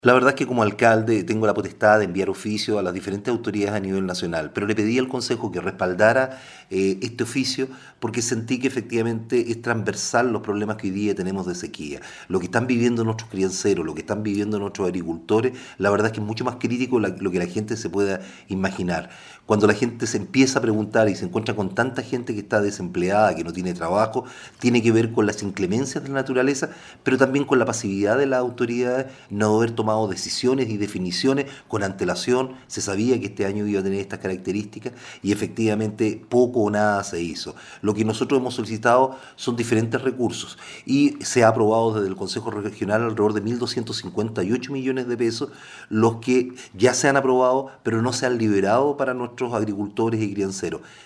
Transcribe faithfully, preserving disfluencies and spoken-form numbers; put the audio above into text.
La verdad es que como alcalde tengo la potestad de enviar oficio a las diferentes autoridades a nivel nacional, pero le pedí al Consejo que respaldara eh, este oficio porque sentí que efectivamente es transversal los problemas que hoy día tenemos de sequía. Lo que están viviendo nuestros crianceros, lo que están viviendo nuestros agricultores, la verdad es que es mucho más crítico la- lo que la gente se pueda imaginar. Cuando la gente se empieza a preguntar y se encuentra con tanta gente que está desempleada, que no tiene trabajo, tiene que ver con las inclemencias de la naturaleza, pero también con la pasividad de las autoridades, no haber tomado decisiones y definiciones con antelación. Se sabía que este año iba a tener estas características y efectivamente poco o nada se hizo. Lo que nosotros hemos solicitado son diferentes recursos y se ha aprobado desde el Consejo Regional alrededor de mil doscientos cincuenta y ocho millones de pesos, los que ya se han aprobado pero no se han liberado para nuestros agricultores y crianceros.